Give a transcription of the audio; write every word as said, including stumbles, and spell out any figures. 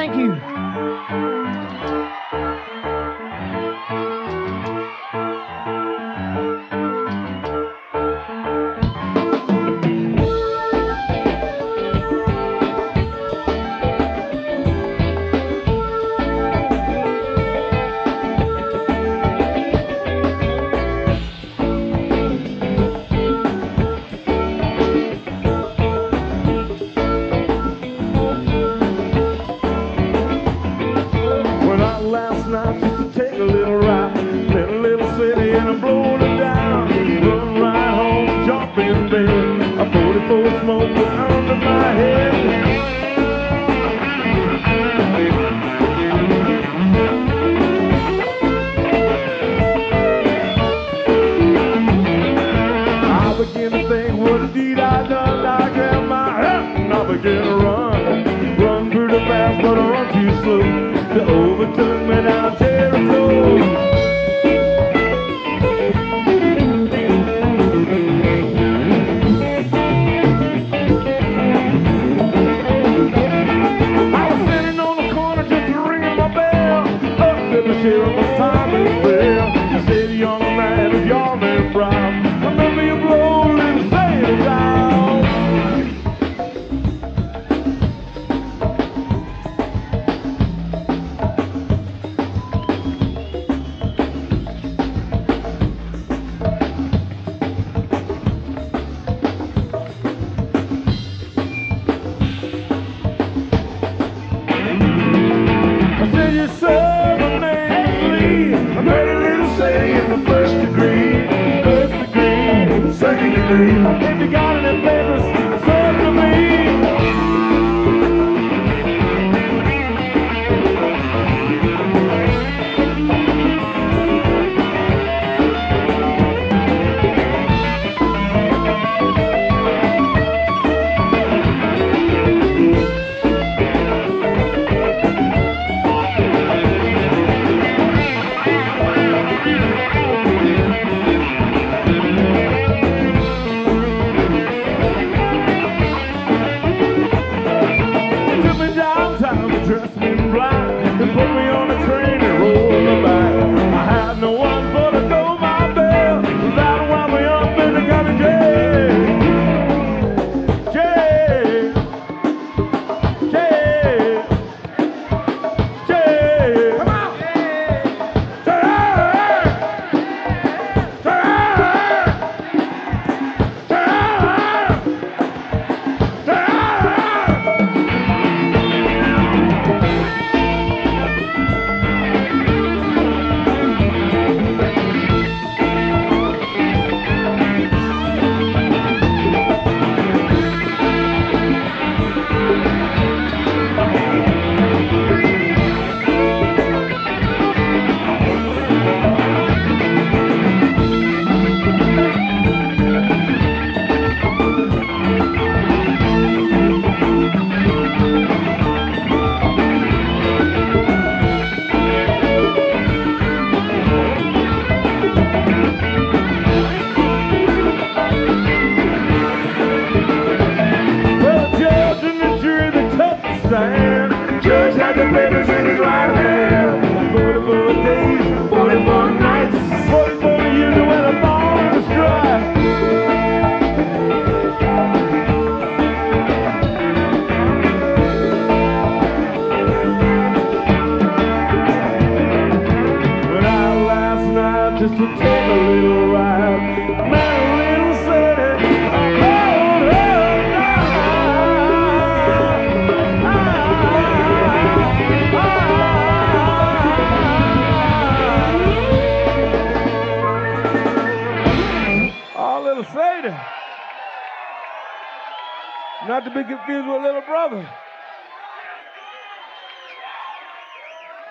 Thank you. Last night just to take a little ride, in a little city and I'm blowing it down. Run right home, jump in bed, a forty-four smoke went under my head. I begin to think what a deed I done. I grab my hat and I begin to run, run pretty fast but I run too slow. They overtook me down Jericho. I was sitting on the corner just ringing my bell. Up at the sheriff was time and bell. I said, young man, if your man Brown, remember your blow and say it down. If you got any papers, serve to me. Dressed me in black and put me on a train and rolled me back. I had no one but to go my bell. That wound me up in the county jail. Jail. Jail. Jail. Come on. Jail. Jail. Jail. Jail. Judge had the papers in his right hand. Forty-four days, forty-four nights, forty-four years when the ball was dry. Went out last night just to take a little ride. Met a little city. Not to be confused with Little Brother.